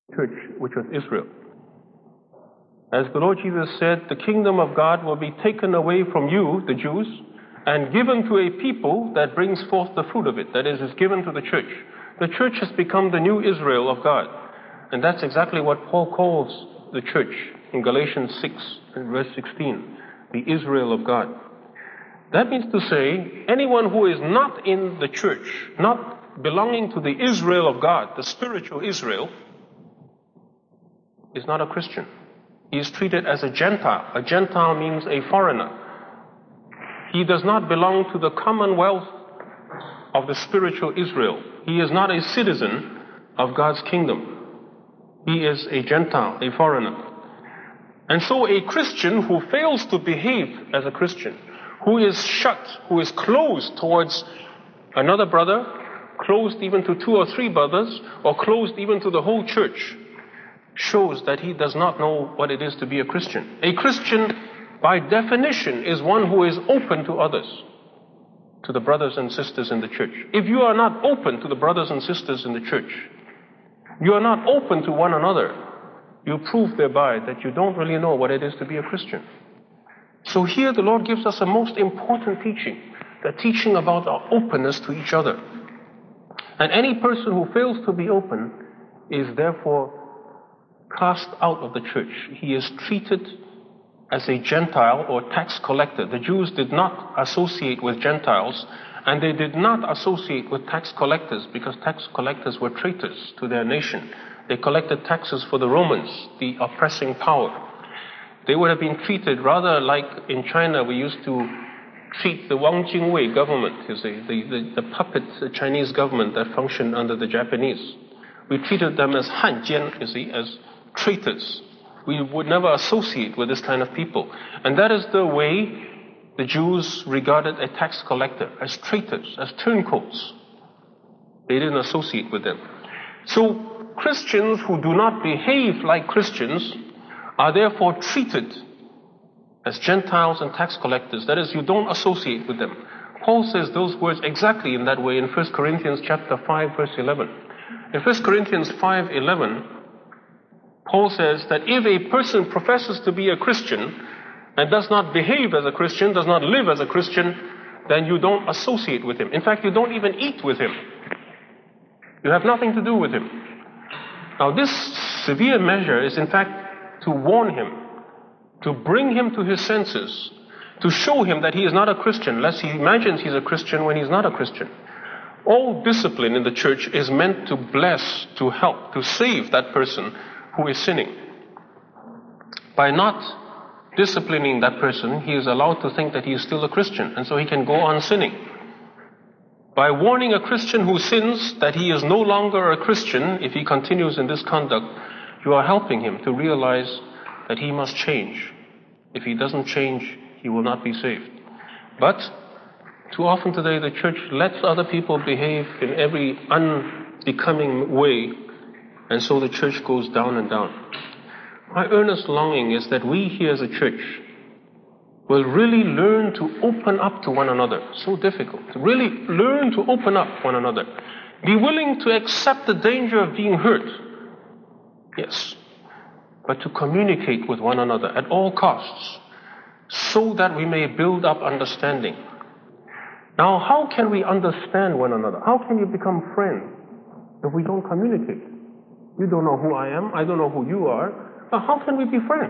church, which was Israel. As the Lord Jesus said, the kingdom of God will be taken away from you, the Jews, and given to a people that brings forth the fruit of it. That is given to the church. The church has become the new Israel of God. And that's exactly what Paul calls the church in Galatians 6 and verse 16, the Israel of God. That means to say, anyone who is not in the church, not belonging to the Israel of God, the spiritual Israel, is not a Christian. He is treated as a Gentile. A Gentile means a foreigner. He does not belong to the commonwealth of the spiritual Israel. He is not a citizen of God's kingdom. He is a Gentile, a foreigner. And so a Christian who fails to behave as a Christian, who is shut, who is closed towards another brother, closed even to 2 or 3 brothers, or closed even to the whole church, shows that he does not know what it is to be a Christian. A Christian, by definition, is one who is open to others, to the brothers and sisters in the church. If you are not open to the brothers and sisters in the church, you are not open to one another, you prove thereby that you don't really know what it is to be a Christian. So here the Lord gives us a most important teaching, the teaching about our openness to each other. And any person who fails to be open is therefore cast out of the church. He is treated as a Gentile or tax collector. The Jews did not associate with Gentiles, and they did not associate with tax collectors because tax collectors were traitors to their nation. They collected taxes for the Romans, the oppressing power. They would have been treated rather like in China we used to treat the Wang Jingwei government, you see, the puppet Chinese government that functioned under the Japanese. We treated them as hanjian, you see, as traitors. We would never associate with this kind of people. And that is the way the Jews regarded a tax collector, as traitors, as turncoats. They didn't associate with them. So Christians who do not behave like Christians are therefore treated as Gentiles and tax collectors. That is, you don't associate with them. Paul says those words exactly in that way in 1 Corinthians chapter 5, verse 11. In 1 Corinthians 5:11, Paul says that if a person professes to be a Christian and does not behave as a Christian, does not live as a Christian, then you don't associate with him. In fact, you don't even eat with him. You have nothing to do with him. Now, this severe measure is in fact to warn him, to bring him to his senses, to show him that he is not a Christian, lest he imagines he's a Christian when he's not a Christian. All discipline in the church is meant to bless, to help, to save that person who is sinning. By not disciplining that person, he is allowed to think that he is still a Christian, and so he can go on sinning. By warning a Christian who sins that he is no longer a Christian if he continues in this conduct, you are helping him to realize that he must change. If he doesn't change, he will not be saved. But too often today the church lets other people behave in every unbecoming way, and so the church goes down and down. My earnest longing is that we here as a church will really learn to open up to one another. So difficult. To really learn to open up one another. Be willing to accept the danger of being hurt. Yes. But to communicate with one another at all costs, so that we may build up understanding. Now, how can we understand one another? How can you become friends if we don't communicate? You don't know who I am, I don't know who you are. Now, how can we be friends?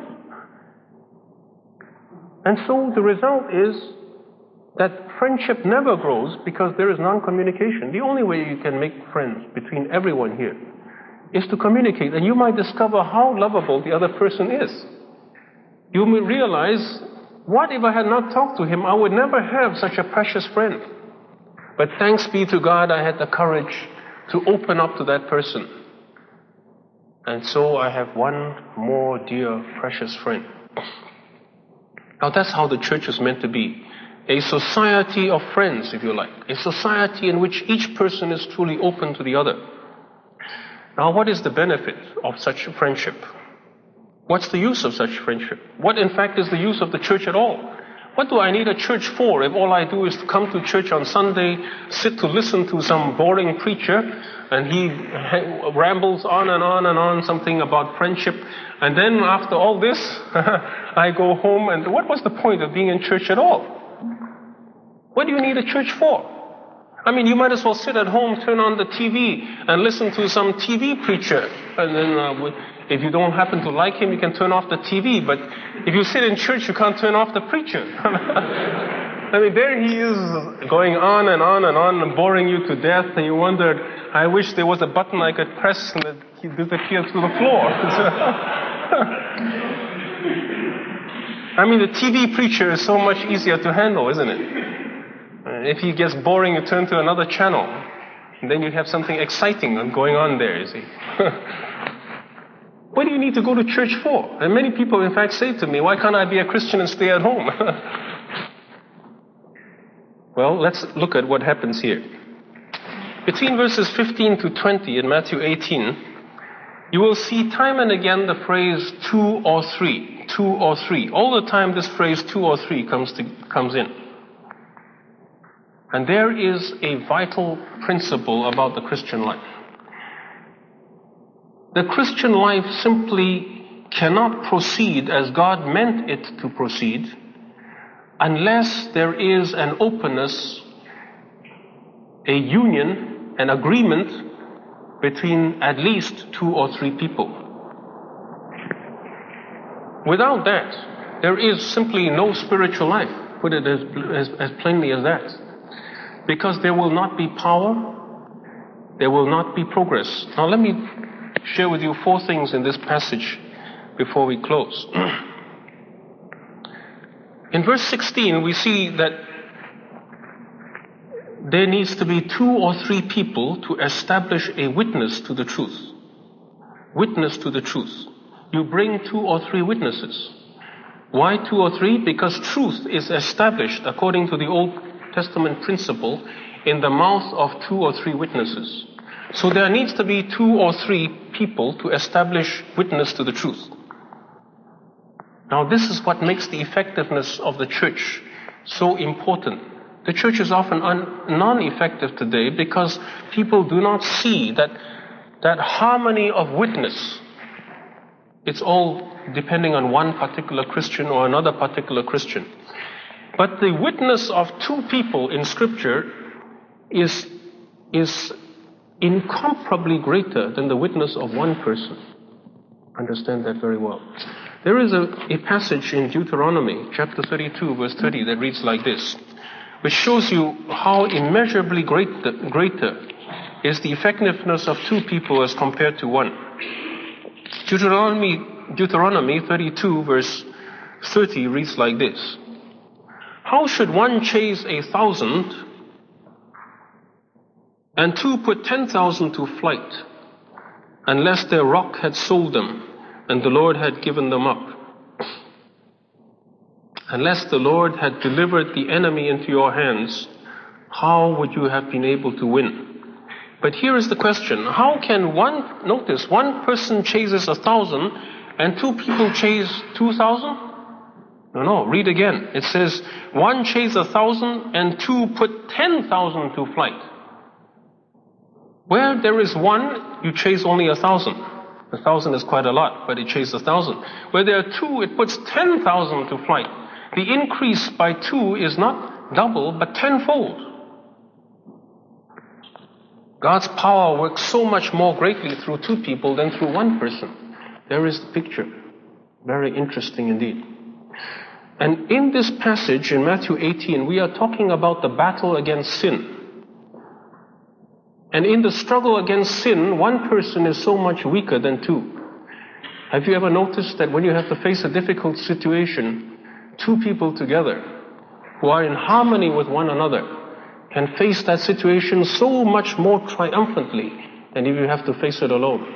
And so the result is that friendship never grows because there is non-communication. The only way you can make friends between everyone here is to communicate, and you might discover how lovable the other person is. You may realize, what if I had not talked to him? I would never have such a precious friend. But thanks be to God, I had the courage to open up to that person. And so I have one more dear, precious friend. Now that's how the church is meant to be. A society of friends, if you like. A society in which each person is truly open to the other. Now, what is the benefit of such friendship? What's the use of such friendship? What, in fact, is the use of the church at all? What do I need a church for if all I do is to come to church on Sunday, sit to listen to some boring preacher, and he rambles on and on and on something about friendship, and then after all this, I go home, and what was the point of being in church at all? What do you need a church for? I mean, you might as well sit at home, turn on the TV, and listen to some TV preacher. And then if you don't happen to like him, you can turn off the TV. But if you sit in church, you can't turn off the preacher. I mean, there he is going on and on and on and boring you to death. And you wondered, I wish there was a button I could press and that he disappeared to the floor. I mean, the TV preacher is so much easier to handle, isn't it? If he gets boring, you turn to another channel. And then you have something exciting going on there, you see. What do you need to go to church for? And many people, in fact, say to me, why can't I be a Christian and stay at home? Well, let's look at what happens here. Between verses 15 to 20 in Matthew 18, you will see time and again the phrase two or three. Two or three. All the time this phrase two or three comes in. And there is a vital principle about the Christian life. The Christian life simply cannot proceed as God meant it to proceed unless there is an openness, a union, an agreement between at least two or three people. Without that, there is simply no spiritual life. Put it as plainly as that. Because there will not be power, there will not be progress. Now let me share with you 4 things in this passage before we close. In verse 16, we see that there needs to be 2 or 3 people to establish a witness to the truth. Witness to the truth. You bring 2 or 3 witnesses. Why 2 or 3? Because truth is established according to the Old Testament principle in the mouth of 2 or 3 witnesses. So there needs to be 2 or 3 people to establish witness to the truth. Now this is what makes the effectiveness of the church so important. The church is often non-effective today because people do not see that harmony of witness. It's all depending on one particular Christian or another particular Christian. But the witness of 2 people in Scripture is incomparably greater than the witness of one person. Understand that very well. There is a passage in Deuteronomy chapter 32 verse 30 that reads like this, which shows you how immeasurably greater is the effectiveness of 2 people as compared to one. Deuteronomy 32 verse 30 reads like this. How should one chase 1,000 and 2 put 10,000 to flight unless their rock had sold them and the Lord had given them up? Unless the Lord had delivered the enemy into your hands, how would you have been able to win? But here is the question. How can one person chases 1,000 and 2 people chase 2,000? No, read again. It says, one chase 1,000 and 2 put 10,000 to flight. Where there is 1, you chase only 1,000. 1,000 is quite a lot, but it chases 1,000. Where there are 2, it puts 10,000 to flight. The increase by 2 is not double, but 10-fold. God's power works so much more greatly through 2 people than through 1 person. There is the picture. Very interesting indeed. And in this passage in Matthew 18, we are talking about the battle against sin. And in the struggle against sin, 1 person is so much weaker than 2. Have you ever noticed that when you have to face a difficult situation, 2 people together who are in harmony with one another can face that situation so much more triumphantly than if you have to face it alone?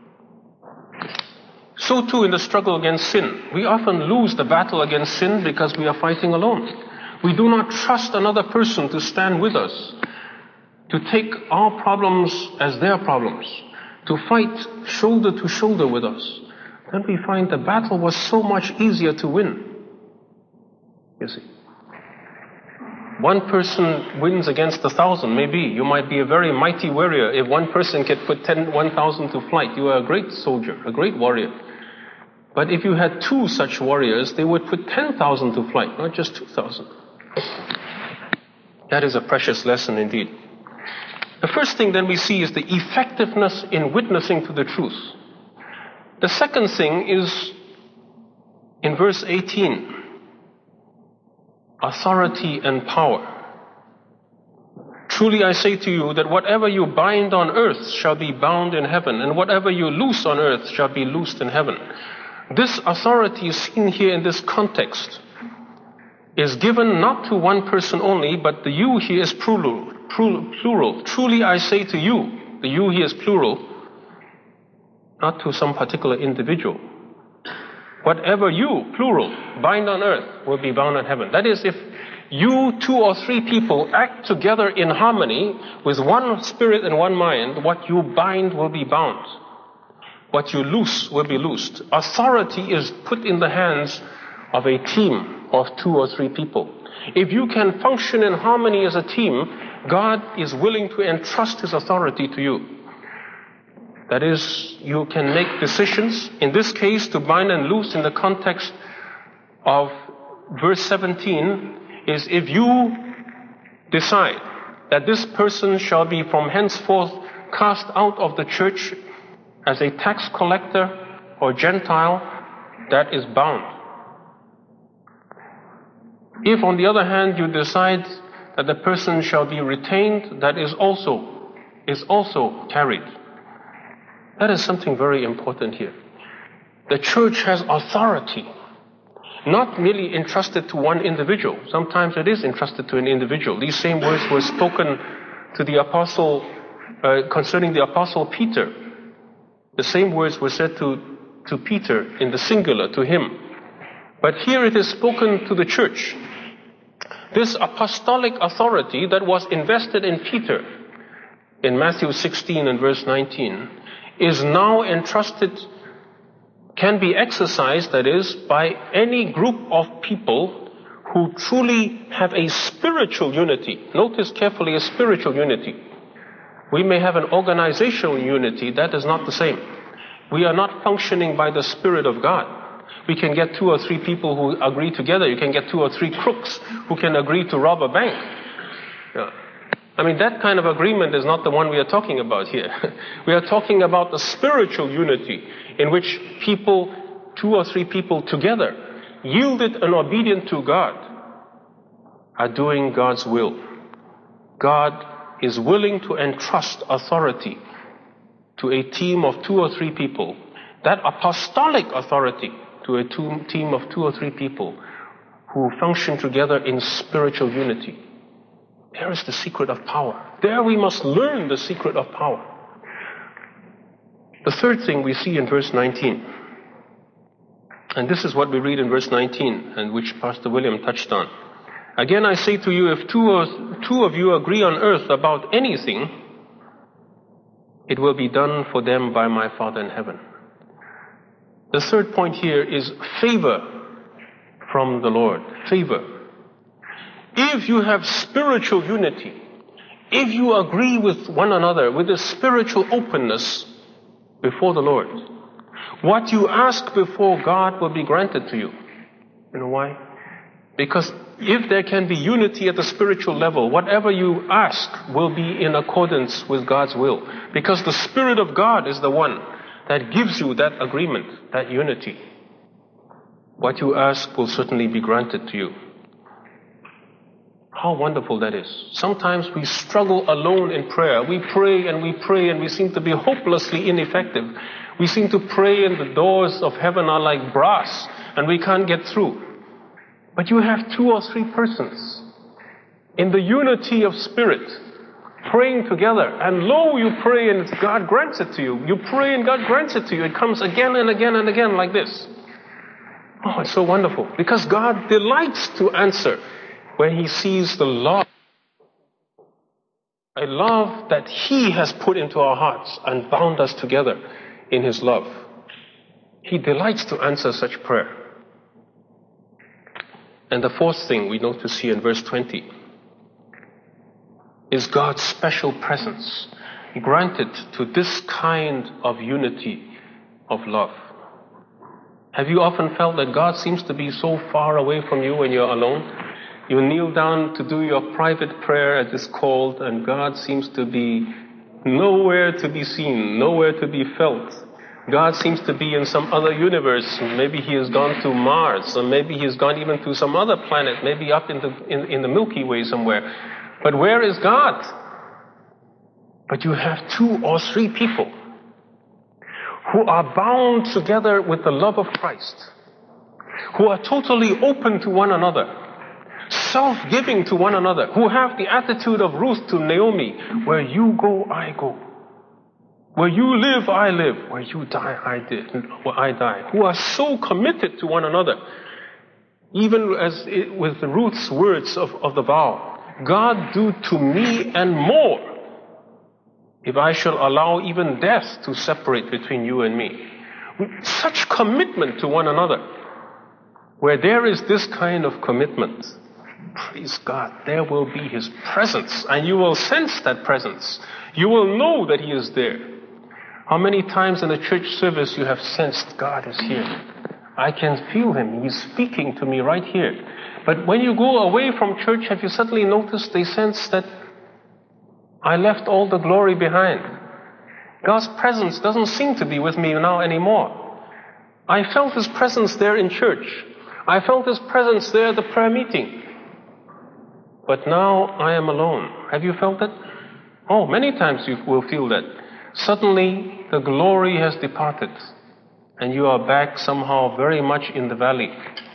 So too in the struggle against sin. We often lose the battle against sin because we are fighting alone. We do not trust another person to stand with us, to take our problems as their problems, to fight shoulder to shoulder with us. Then we find the battle was so much easier to win. You see. One person wins against 1,000, maybe. You might be a very mighty warrior. If one person can put 1,000 to flight, you are a great soldier, a great warrior. But if you had 2 such warriors, they would put 10,000 to flight, not just 2,000. That is a precious lesson indeed. The first thing then we see is the effectiveness in witnessing to the truth. The second thing is in verse 18. Authority and power. Truly I say to you that whatever you bind on earth shall be bound in heaven, and whatever you loose on earth shall be loosed in heaven. This authority is seen here in this context, is given not to one person only, but the you here is plural. Truly I say to you, the you here is plural, not to some particular individual. Whatever you, plural, bind on earth will be bound in heaven. That is, if you 2 or 3 people act together in harmony with one spirit and one mind, what you bind will be bound. What you loose will be loosed. Authority is put in the hands of a team of 2 or 3 people. If you can function in harmony as a team, God is willing to entrust His authority to you. That is, you can make decisions. In this case, to bind and loose in the context of verse 17 is if you decide that this person shall be from henceforth cast out of the church as a tax collector or Gentile, that is bound. If, on the other hand, you decide that the person shall be retained, that is also carried. That is something very important here. The church has authority, not merely entrusted to one individual. Sometimes it is entrusted to an individual. These same words were spoken to the apostle, concerning the apostle Peter. The same words were said to Peter in the singular, to him. But here it is spoken to the church. This apostolic authority that was invested in Peter in Matthew 16 and verse 19 is now entrusted, can be exercised, that is, by any group of people who truly have a spiritual unity. Notice carefully, a spiritual unity. We may have an organizational unity, that is not the same. We are not functioning by the Spirit of God. We can get 2 or 3 people who agree together. You can get 2 or 3 crooks who can agree to rob a bank. Yeah. I mean, that kind of agreement is not the one we are talking about here. We are talking about the spiritual unity in which people, 2 or 3 people together, yielded and obedient to God, are doing God's will. God is willing to entrust authority to a team of 2 or 3 people, that apostolic authority to a team of 2 or 3 people who function together in spiritual unity. There is the secret of power. There we must learn the secret of power. The third thing we see in verse 19, and this is what we read in verse 19, and which Pastor William touched on. Again, I say to you, if two of you agree on earth about anything, it will be done for them by my Father in heaven. The third point here is favor from the Lord. Favor. If you have spiritual unity, if you agree with one another with a spiritual openness before the Lord, what you ask before God will be granted to you. You know why? Because if there can be unity at the spiritual level, whatever you ask will be in accordance with God's will. Because the Spirit of God is the one that gives you that agreement, that unity. What you ask will certainly be granted to you. How wonderful that is. Sometimes we struggle alone in prayer. We pray and we seem to be hopelessly ineffective. We seem to pray and the doors of heaven are like brass and we can't get through. But you have 2 or 3 persons in the unity of spirit praying together, and lo, you pray and God grants it to you. You pray and God grants it to you. It comes again and again and again like this. Oh, it's so wonderful. Because God delights to answer when He sees the love. A love that He has put into our hearts and bound us together in His love. He delights to answer such prayer. And the fourth thing we notice here in verse 20 is God's special presence granted to this kind of unity of love. Have you often felt that God seems to be so far away from you when you're alone? You kneel down to do your private prayer as it's called, and God seems to be nowhere to be seen, nowhere to be felt. God seems to be in some other universe. Maybe He has gone to Mars, or maybe He has gone even to some other planet, maybe up in the Milky Way somewhere. But where is God? But you have 2 or 3 people who are bound together with the love of Christ, who are totally open to one another, self-giving to one another, who have the attitude of Ruth to Naomi, where you go, I go. Where you live, I live. Where you die, I die. Who are so committed to one another. Even as with Ruth's words of the vow, God do to me and more, if I shall allow even death to separate between you and me. With such commitment to one another. Where there is this kind of commitment, praise God, there will be His presence, and you will sense that presence. You will know that He is there. How many times in a church service you have sensed God is here? I can feel Him. He's speaking to me right here. But when you go away from church, have you suddenly noticed the sense that I left all the glory behind? God's presence doesn't seem to be with me now anymore. I felt His presence there in church. I felt His presence there at the prayer meeting. But now I am alone. Have you felt that? Oh, many times you will feel that. Suddenly the glory has departed and you are back somehow very much in the valley.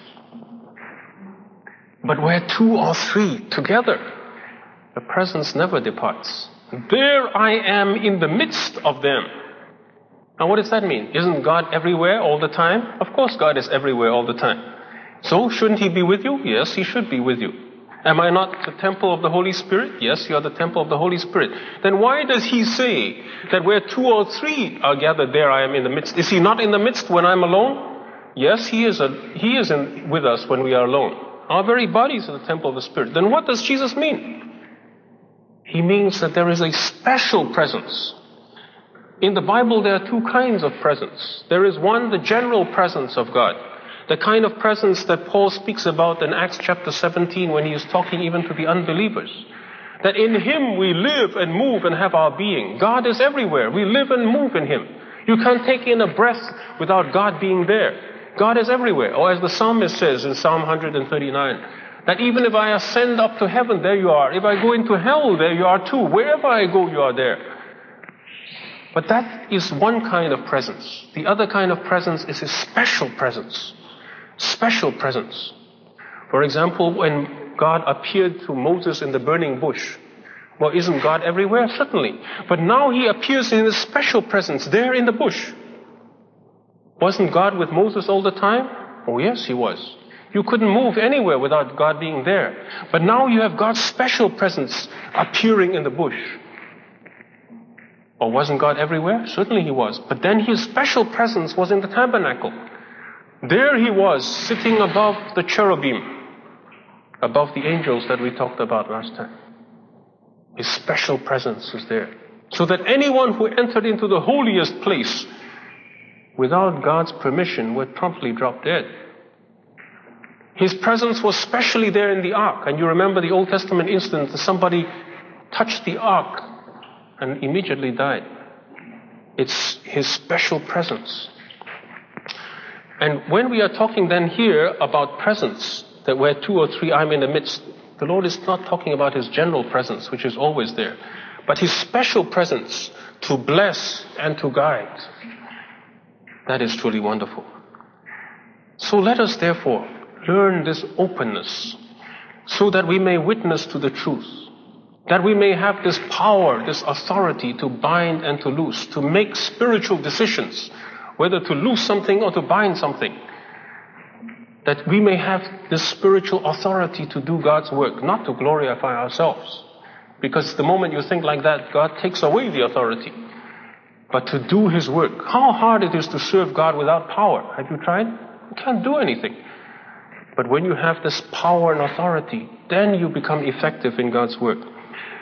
But where 2 or 3 together, the presence never departs. There I am in the midst of them. Now what does that mean? Isn't God everywhere all the time? Of course God is everywhere all the time. So shouldn't He be with you? Yes, He should be with you. Am I not the temple of the Holy Spirit? Yes, you are the temple of the Holy Spirit. Then why does He say that where 2 or 3 are gathered, there I am in the midst? Is He not in the midst when I'm alone? Yes, He is with us when we are alone. Our very bodies are the temple of the Spirit. Then what does Jesus mean? He means that there is a special presence. In the Bible there are 2 kinds of presence. There is one, the general presence of God. The kind of presence that Paul speaks about in Acts chapter 17 when he is talking even to the unbelievers. That in Him we live and move and have our being. God is everywhere. We live and move in Him. You can't take in a breath without God being there. God is everywhere. Or as the psalmist says in Psalm 139, that even if I ascend up to heaven, there you are. If I go into hell, there you are too. Wherever I go, you are there. But that is one kind of presence. The other kind of presence is His special presence. Special presence. For example, when God appeared to Moses in the burning bush, well, isn't God everywhere? Certainly. But now He appears in His special presence there in the bush. Wasn't God with Moses all the time? Oh yes, He was. You couldn't move anywhere without God being there. But now you have God's special presence appearing in the bush. Or wasn't God everywhere? Certainly He was. But then His special presence was in the tabernacle. There He was, sitting above the cherubim, above the angels that we talked about last time. His special presence is there. So that anyone who entered into the holiest place without God's permission would promptly drop dead. His presence was specially there in the ark. And you remember the Old Testament instance that somebody touched the ark and immediately died. It's His special presence. And when we are talking then here about presence, that where 2 or 3 I'm in the midst, the Lord is not talking about His general presence, which is always there, but His special presence to bless and to guide. That is truly wonderful. So let us therefore learn this openness so that we may witness to the truth, that we may have this power, this authority to bind and to loose, to make spiritual decisions, whether to loose something or to bind something. That we may have this spiritual authority to do God's work, not to glorify ourselves. Because the moment you think like that, God takes away the authority. But to do His work. How hard it is to serve God without power. Have you tried? You can't do anything. But when you have this power and authority, then you become effective in God's work.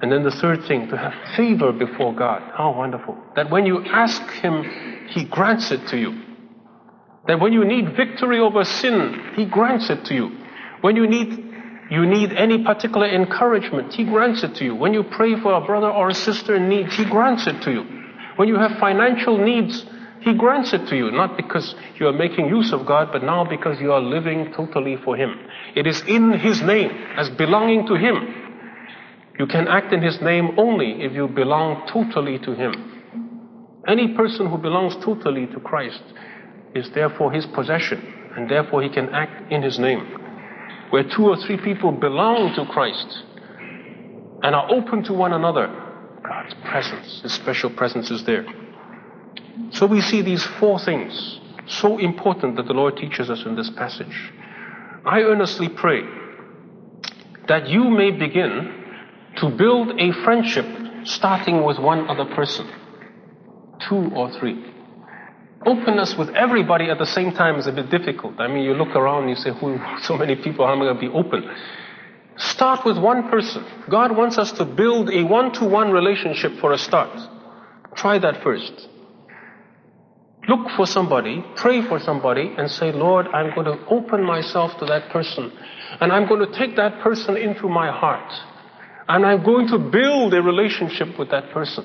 And then the third thing, to have favor before God. How wonderful. That when you ask Him, He grants it to you. That when you need victory over sin, He grants it to you. When you need any particular encouragement, He grants it to you. When you pray for a brother or a sister in need, He grants it to you. When you have financial needs, He grants it to you. Not because you are making use of God, but now because you are living totally for Him. It is in His name, as belonging to Him. You can act in His name only if you belong totally to Him. Any person who belongs totally to Christ is therefore His possession, and therefore he can act in His name. Where 2 or 3 people belong to Christ and are open to one another, God's presence, His special presence is there. So we see these 4 things, so important that the Lord teaches us in this passage. I earnestly pray that you may begin to build a friendship starting with one other person, 2 or 3. Openness with everybody at the same time is a bit difficult. I mean, you look around and you say, so many people, how am I going to be open? Start with one person. God wants us to build a one-to-one relationship for a start. Try that first. Look for somebody, pray for somebody, and say, Lord, I'm going to open myself to that person. And I'm going to take that person into my heart. And I'm going to build a relationship with that person.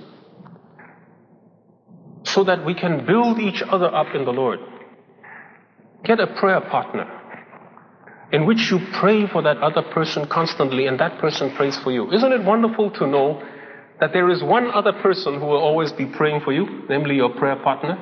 So that we can build each other up in the Lord. Get a prayer partner in which you pray for that other person constantly and that person prays for you. Isn't it wonderful to know that there is one other person who will always be praying for you, namely your prayer partner?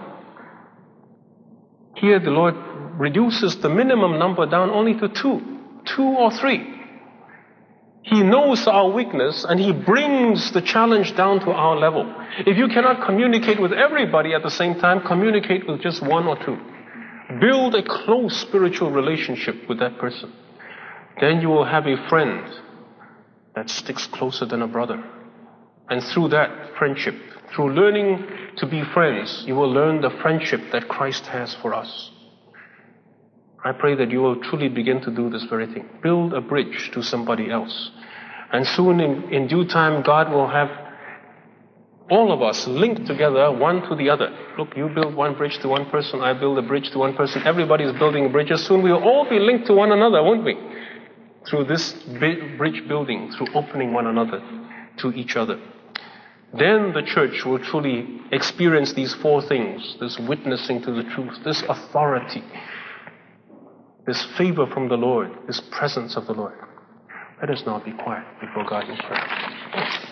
Here the Lord reduces the minimum number down only to 2 or 3. He knows our weakness and He brings the challenge down to our level. If you cannot communicate with everybody at the same time, communicate with just 1 or 2. Build a close spiritual relationship with that person. Then you will have a friend that sticks closer than a brother. And through that friendship, through learning to be friends, you will learn the friendship that Christ has for us. I pray that you will truly begin to do this very thing. Build a bridge to somebody else. And soon in due time, God will have all of us linked together, one to the other. Look, you build one bridge to one person, I build a bridge to one person. Everybody is building bridges. Soon we will all be linked to one another, won't we? Through this bridge building, through opening one another to each other. Then the church will truly experience these 4 things. This witnessing to the truth, this authority, this favor from the Lord, this presence of the Lord. Let us now be quiet before God in prayer.